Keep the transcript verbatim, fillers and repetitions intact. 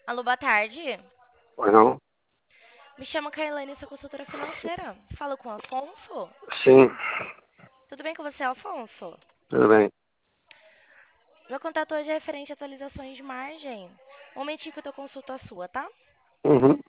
Alô, boa tarde. Pois não? Me chamo Kailane, sou consultora financeira. Falo com o Afonso. Sim, Tudo bem com você, Afonso? tudo bem. Meu contato hoje é referente a atualizações de margem. Um momentinho que eu tô consulto a sua, tá? Uhum.